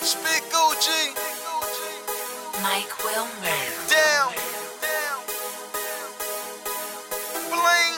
Spit Gucci. Mike Wilmer. Down. Bling.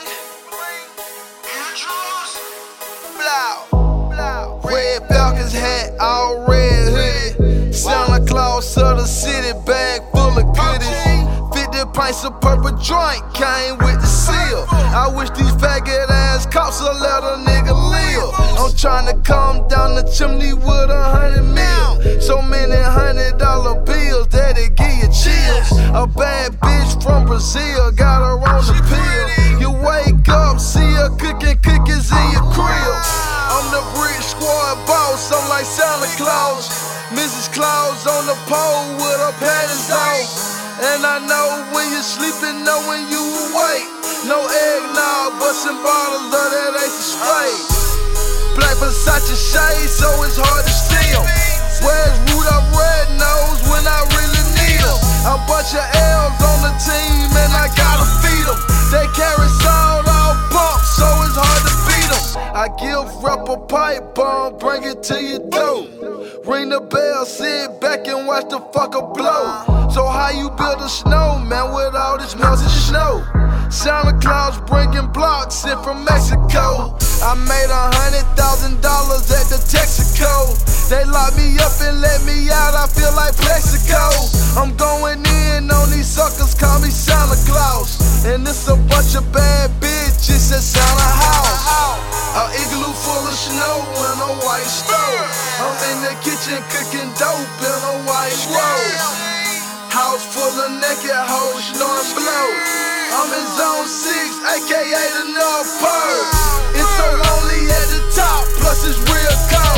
Blow. Red Falcons hat, all red hoodie. Santa Claus of the city, bag full of goodies. 50 pints of purple joint came with the seal. I wish these faggot ass cops would let a nigga live. I'm tryna come down the chimney with 100 mil. So many $100 bills that it give you chills. A bad bitch from Brazil got her on the pill. You wake up, see her cooking cookies in your crib. I'm the Brick Squad boss, I'm like Santa Claus. Mrs. Claus on the pole with her panties off. And I know when you're sleeping, know when you awake. No eggnog, bustin' bottles of that Ace of Spades. Black Versace shades, so it's hard to see 'em. Where's Rudolph Red Nose when I really need 'em? A bunch of L's on the team and I gotta feed 'em. They carry salt all pump, so it's hard to beat 'em. I give rap a pipe bomb, bring it to your door. Ring the bell, sit back and watch the fucker blow. So how you build a snowman with all this melted snow? Santa Claus bringing blocks in from Mexico. I made $100,000 at the Texaco. They locked me up and let me out, I feel like Plexico. I'm going in on these suckers, call me Santa Claus. And it's a bunch of bad bitches at Santa House. An igloo full of snow and a white stove. I'm in the kitchen cooking dope in a white robe. House full of naked hoes, snoring blow. I'm in zone 6, aka the North Pole. It's so lonely at the top, plus it's real cold.